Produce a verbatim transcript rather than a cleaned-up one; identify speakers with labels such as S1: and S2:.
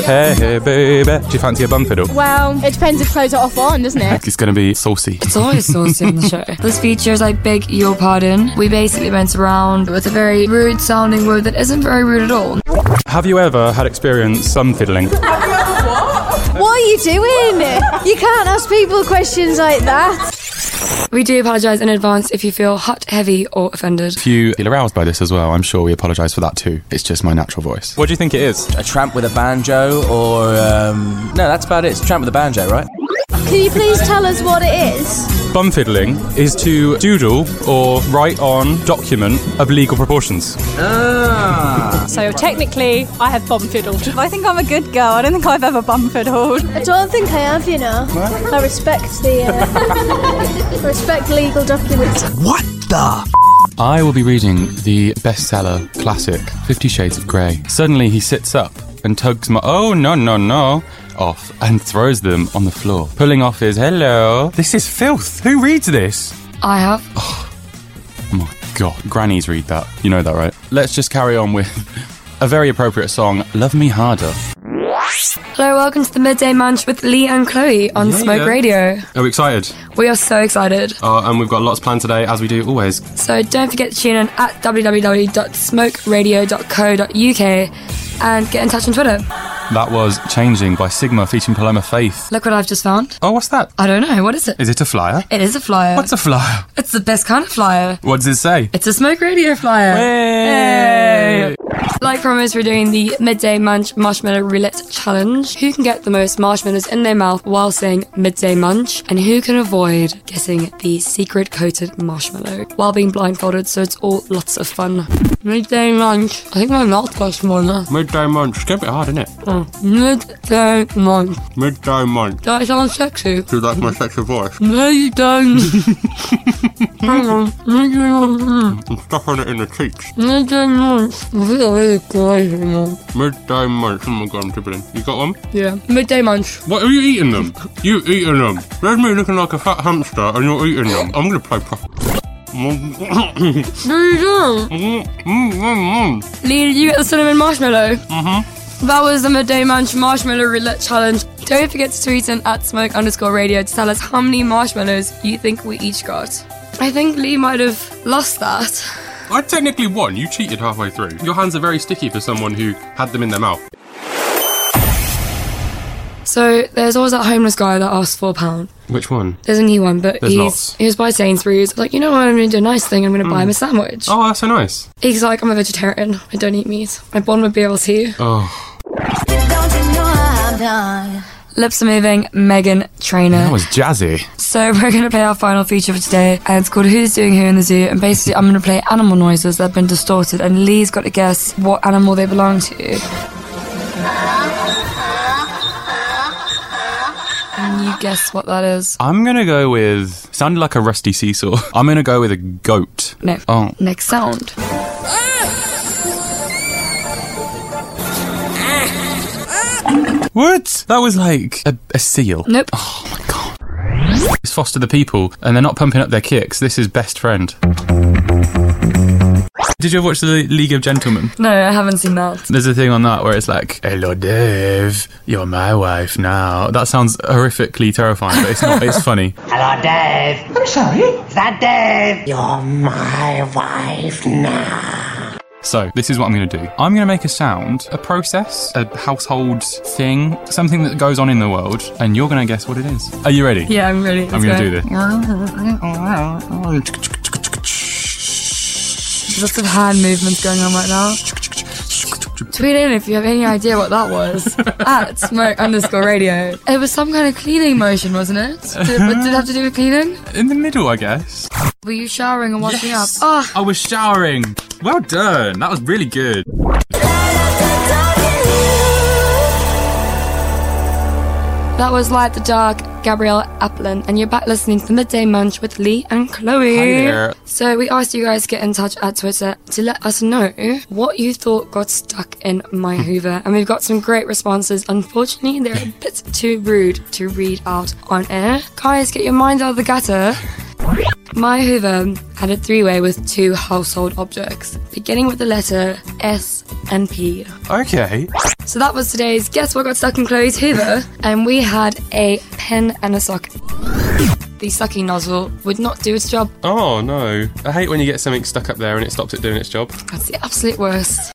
S1: Hey, hey, baby. Do you fancy a bum fiddle?
S2: Well, it depends if clothes are off or on, doesn't it?
S1: It's going to be saucy.
S3: It's always saucy on the show. This features I beg your pardon. We basically went around with a very rude sounding word that isn't very rude at all.
S1: Have you ever had experience some fiddling?
S2: What are you doing? You can't ask people questions like that.
S3: We do apologise in advance if you feel hot, heavy or offended.
S1: If you feel aroused by this as well, I'm sure we apologise for that too. It's just my natural voice. What do you think it is?
S4: A tramp with a banjo or... Um... No, that's about it. It's a tramp with a banjo, right?
S2: Can you please tell us what it is?
S1: Bum fiddling is to doodle or write on document of legal proportions.
S4: Ah.
S5: So technically, I have bum fiddled. I think I'm a good girl. I don't think I've ever bum fiddled.
S2: I don't think I have, you know. What? I respect the... Uh, I respect legal documents.
S4: What the...
S1: I will be reading the bestseller classic, Fifty Shades of Grey. Suddenly he sits up and tugs my... Oh, no, no, no... off and throws them on the floor, pulling off his hello. This is filth. Who reads this?
S3: I have.
S1: Oh my god. Grannies read that. You know that, right? Let's just carry on with a very appropriate song, Love Me Harder.
S3: Hello, welcome to the Midday Munch with Lee and Chloe on
S1: Yeah,
S3: Smoke
S1: yeah.
S3: Radio.
S1: Are we excited?
S3: We are so excited.
S1: Uh, and we've got lots planned today, as we do always.
S3: So don't forget to tune in at w w w dot smoke radio dot co dot u k and get in touch on Twitter.
S1: That was Changing by Sigma featuring Paloma Faith.
S3: Look what I've just found.
S1: Oh, what's that?
S3: I don't know. What is it?
S1: Is it a flyer?
S3: It is a flyer.
S1: What's a flyer?
S3: It's the best kind of flyer.
S1: What does it say?
S3: It's a Smoke Radio flyer.
S1: Hey!
S3: Like promised, we're doing the Midday Munch Marshmallow Roulette Challenge. Who can get the most marshmallows in their mouth while saying Midday Munch? And who can avoid getting the secret coated marshmallow while being blindfolded, so it's all lots of fun. Midday Munch. I think my mouth got smaller.
S1: Midday Munch. It's a bit hard, isn't it?
S3: Oh, Midday Munch.
S1: Midday Munch.
S3: That sounds sexy.
S1: Do you like my sexy voice?
S3: No, you don't. Hang on. Midday Munch.
S1: I'm stuffing it in the cheeks.
S3: Midday Munch. I feel really crazy now.
S1: Midday Munch. Oh my god, I'm dribbling. You got one?
S3: Yeah. Midday Munch.
S1: What, are you eating them? You eating them? There's me looking like a fat hamster and you're eating them. I'm going to play proper.
S3: No, you don't. Lee, did you get the cinnamon marshmallow? Mm-hmm. That was the Midday Munch Marshmallow Roulette Challenge. Don't forget to tweet in at smoke underscore radio to tell us how many marshmallows you think we each got. I think Lee might have lost that.
S1: I technically won. You cheated halfway through. Your hands are very sticky for someone who had them in their mouth.
S3: So there's always that homeless guy that asks for a pound.
S1: Which one?
S3: There's a new one, but
S1: There's
S3: he's
S1: lots.
S3: he was by Sainsbury's. I was like, you know what, I'm going to do a nice thing. I'm going to buy him a sandwich.
S1: Oh, that's so nice.
S3: He's like, I'm a vegetarian. I don't eat meat. I'm born with B L T.
S1: Oh,
S2: Don't you know I'm done?
S3: Lips are moving, Megan Trainor.
S1: that was jazzy.
S3: So we're going to play our final feature for today, and it's called Who's Doing Who in the Zoo, and basically I'm going to play animal noises that have been distorted, and Lee's got to guess what animal they belong to. Can you guess what that is?
S1: I'm going to go with... Sounded like a rusty seesaw. I'm going to go with a goat.
S3: No.
S1: Oh.
S3: Next sound.
S1: What? That was like a, a seal.
S3: Nope.
S1: Oh my god. It's Foster the People, and they're not pumping up their kicks. This is Best Friend. Did you ever watch the League of Gentlemen?
S3: No, I haven't seen that.
S1: There's a thing on that where it's like, hello Dave, you're my wife now. That sounds horrifically terrifying, but it's not, it's funny.
S6: Hello, Dave. I'm sorry? Is that Dave? You're my wife now.
S1: So, this is what I'm going to do. I'm going to make a sound, a process, a household thing, something that goes on in the world, and you're going to guess what it is. Are you ready?
S3: Yeah, I'm ready.
S1: I'm going to do this.
S3: There's lots of hand movements going on right now. Tweet in if you have any idea what that was. At smoke underscore radio. It was some kind of cleaning motion, wasn't it? Did, what did it have to do with cleaning?
S1: In the middle, I guess.
S3: Were you showering and washing
S1: Yes.
S3: up? Ah,
S1: I was showering. Well done. That was really good.
S3: that was Light the Dark, Gabrielle Applin, and you're back listening to the Midday Munch with Lee and Chloe.
S1: Hi there.
S3: So we asked you guys to get in touch at Twitter to let us know what you thought got stuck in my Hoover, and we've got some great responses. Unfortunately, they're a bit too rude to read out on air. Guys, get your mind out of the gutter. My Hoover had a three-way with two household objects, beginning with the letter S and pee.
S1: Okay.
S3: So that was today's Guess What Got Stuck in Chloe's Hoover, and we had a pen and a sock. The sucking nozzle would not do its job.
S1: Oh no. I hate when you get something stuck up there and it stops it doing its job.
S3: That's the absolute worst.